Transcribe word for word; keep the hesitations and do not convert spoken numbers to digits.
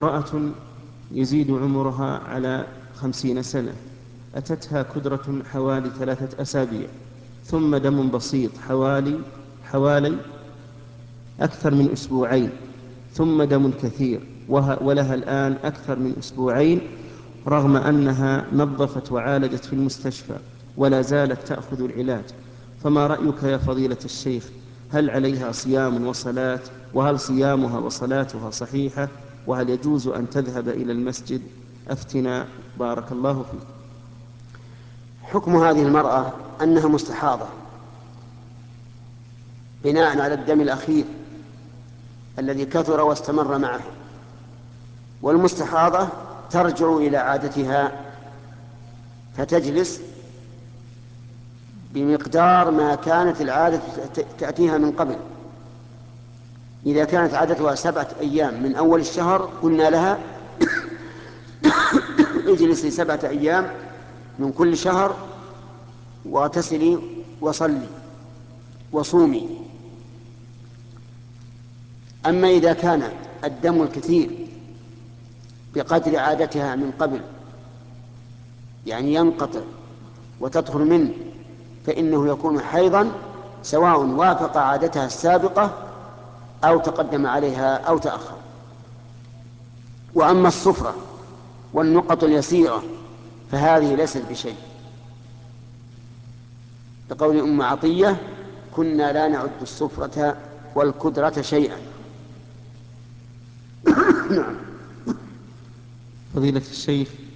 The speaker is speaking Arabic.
امرأة يزيد عمرها على خمسين سنة، أتتها كدرة حوالي ثلاثة أسابيع، ثم دم بسيط حوالي حوالي أكثر من أسبوعين، ثم دم كثير، وه- ولها الآن أكثر من أسبوعين، رغم أنها نظفت وعالجت في المستشفى ولا زالت تأخذ العلاج. فما رأيك يا فضيلة الشيخ؟ هل عليها صيام وصلاة؟ وهل صيامها وصلاتها صحيحة؟ وهل يجوز أن تذهب إلى المسجد؟ أفتنا بارك الله فيك. حكم هذه المرأة أنها مستحاضة بناء على الدم الأخير الذي كثر واستمر معها، والمستحاضة ترجع إلى عادتها فتجلس بمقدار ما كانت العادة تأتيها من قبل. إذا كانت عادتها سبعة أيام من أول الشهر قلنا لها اجلسي سبعة أيام من كل شهر واغتسلي وصلي وصومي. أما إذا كان الدم الكثير بقدر عادتها من قبل، يعني ينقطع وتطهر منه، فإنه يكون حيضا سواء وافق عادتها السابقة أو تقدم عليها أو تأخر. وأما الصفرة والنقط اليسيرة فهذه ليست بشيء، لقول أم عطية: كنا لا نعد الصفرة والكدرة شيئا. فضيلة الشيخ،